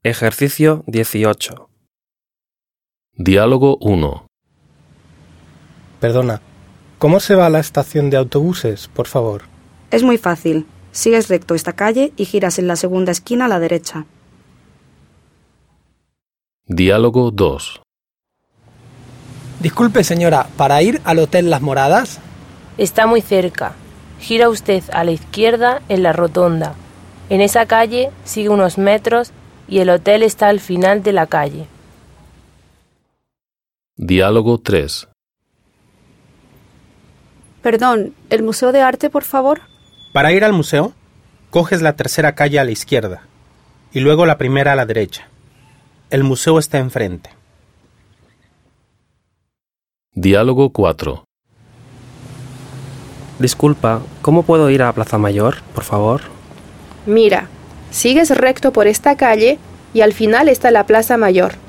Ejercicio 18. Diálogo 1. Perdona, ¿cómo se va a la estación de autobuses, por favor? Es muy fácil. Sigues recto esta calle y giras en la segunda esquina a la derecha. Diálogo 2. Disculpe, señora, ¿para ir al Hotel Las Moradas? Está muy cerca. Gira usted a la izquierda en la rotonda. En esa calle sigue unos metros y el hotel está al final de la calle. Diálogo 3. Perdón, ¿el Museo de Arte, por favor? Para ir al museo, coges la tercera calle a la izquierda y luego la primera a la derecha. El museo está enfrente. Diálogo 4. Disculpa, ¿cómo puedo ir a Plaza Mayor, por favor? Mira, sigues recto por esta calle y al final está la Plaza Mayor.